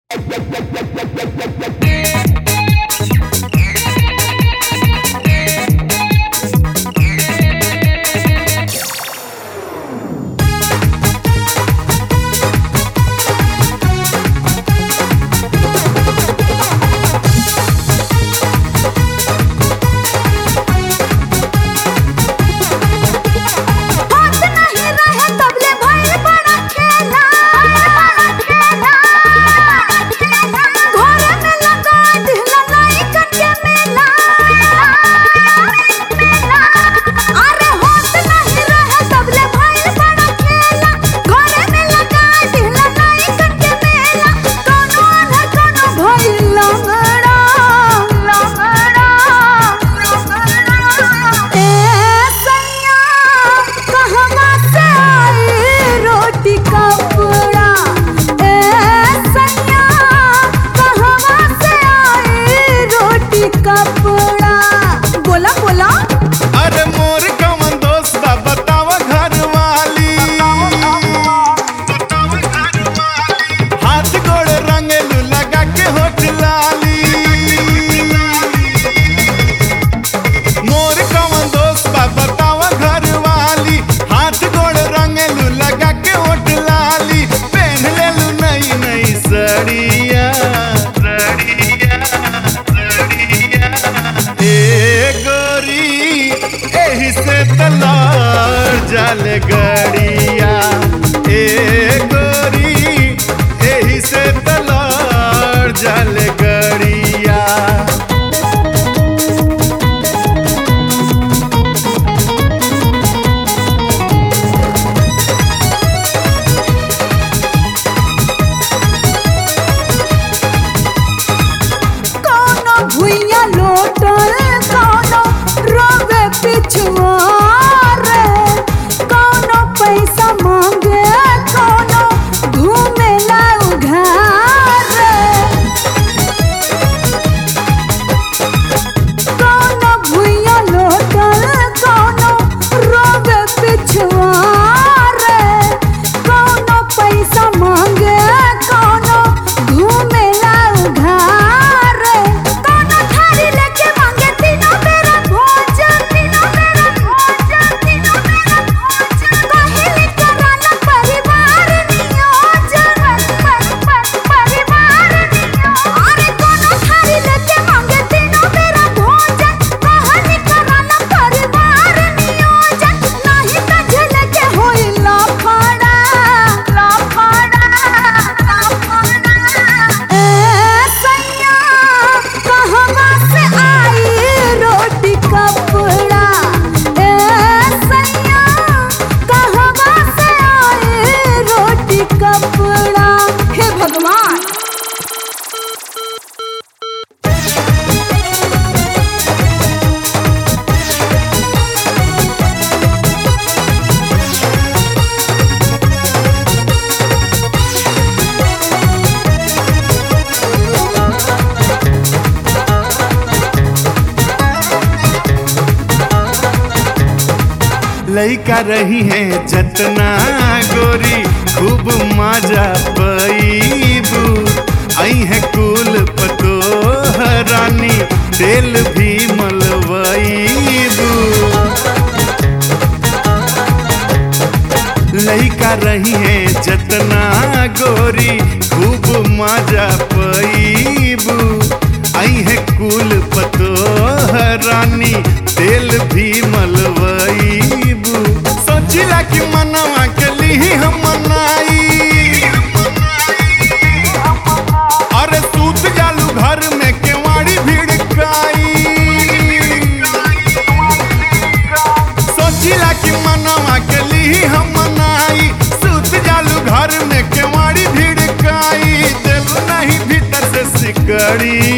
जाल गड़िया ए गोरी एही से तलार जाल गड़िया। कोनो भुइया लोटल कोनो रोवे पिछुआ पैसा मांगे कोनो घूमेला उघार कोनो भुइया लोटल कोनो रोवे पिछुआर कोनो पैसा मांगे कोनो घूमेला उघार कोनो थारी लेके मांगे तीनों बेरा भोजन तीनों बेरा भोजन तीनों बेरा भोजन पहले कराना परिवार नियोजन परिवार नियोजन अरे कोनो थारी लेके मांगे तीनों बेरा भोजन पहले कराना परिवार नियोजन नहीं त झेले के होई लाफड़ा ए सैया कहवा से आई रोटी कपड़ा ए सैया कहवा से आई रोटी कपड़ा हे भगवान। लइका रही है जतना गोरी खूब मजा पैबू आई है कुल पतो रानी तेल भी मलवैबू। लइका रही है जतना गोरी खूब मजा पैबू आई है कुल पतो रानी तेल भी मलवैबू। सोचिला कि मनवा के लिए हम मनाई अरे सूत जालू घर में केवाड़ी भिड़काई। सोचिला कि मनवा के लिए हम मनाई सूत जालू घर में केवाड़ी भिड़काई। दिल नहीं भीतर से सिकड़ी